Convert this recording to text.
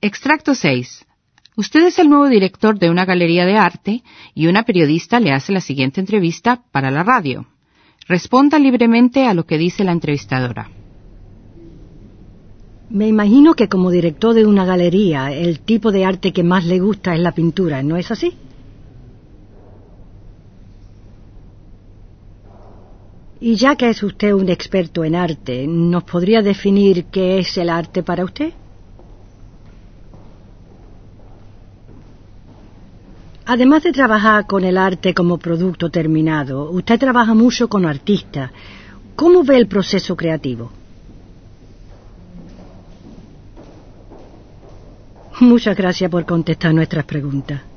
Extracto 6. Usted es el nuevo director de una galería de arte y una periodista le hace la siguiente entrevista para la radio. Responda libremente a lo que dice la entrevistadora. Me imagino que como director de una galería, el tipo de arte que más le gusta es la pintura, ¿no es así? Y ya que es usted un experto en arte, ¿nos podría definir qué es el arte para usted? Además de trabajar con el arte como producto terminado, usted trabaja mucho con artistas. ¿Cómo ve el proceso creativo? Muchas gracias por contestar nuestras preguntas.